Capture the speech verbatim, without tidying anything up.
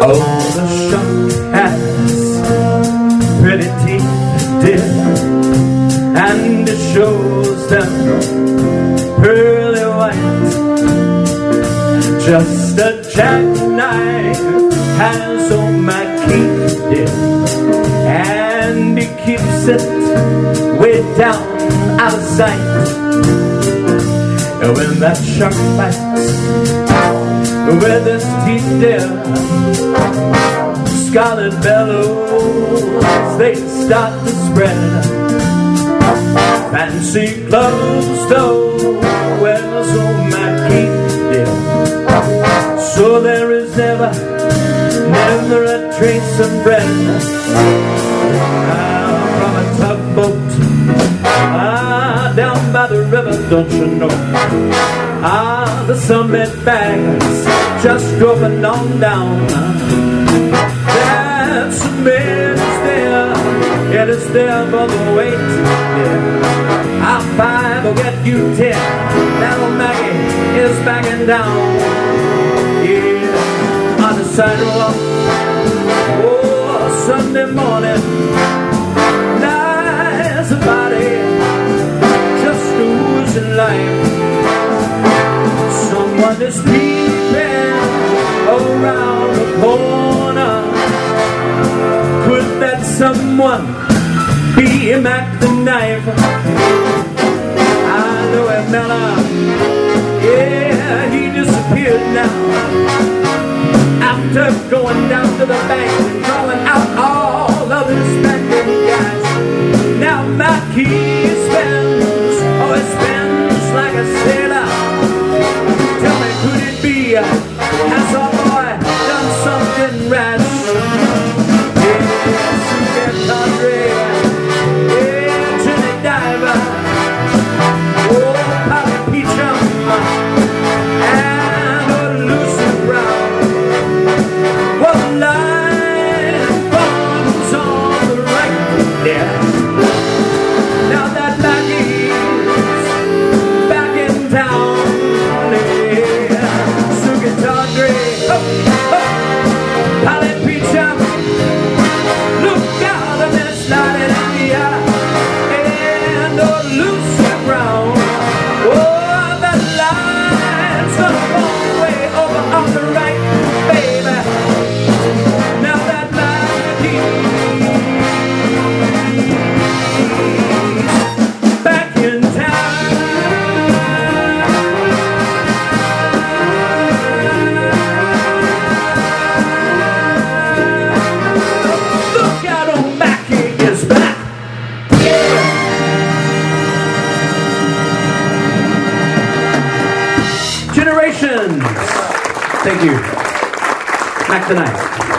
Oh, the shark has pretty teeth, dear, and it shows them pearly white. Just a jackknife has on my key, dear, and he keeps it way down out of sight. And when that shark bites with his teeth, dear, scarlet bellows, they start to spread. Fancy clothes, though, wears on my key, dear. So there is never, never a trace of bread. Ah, from a tugboat, ah, down by the river, don't you know? Ah, the sunbed bags just dropping on down. That's a man is there, it is there for the wait. Yeah. I'll five, I'll get you ten. That old Maggie is backing down. Yeah, on the sidewalk, oh, Sunday morning, nice body, just oozing life. Someone is peeping around the corner. Could that someone be Mac the Knife? I know him, Mella. Yeah, he disappeared now. After going down to the bank and drawing out all of his spending cash. Now Mac, he spends, oh, he spends like a sailor. Tell me, could it be, has our boy done something rash? Yes, get Andre, yeah, Trinity Diver, oh, Polly Peachum, and oh, Lucy Brown. Well, the line falls on the right, yeah. Now that Maggie's back in town. Generations. Thank you. Mac the Knife.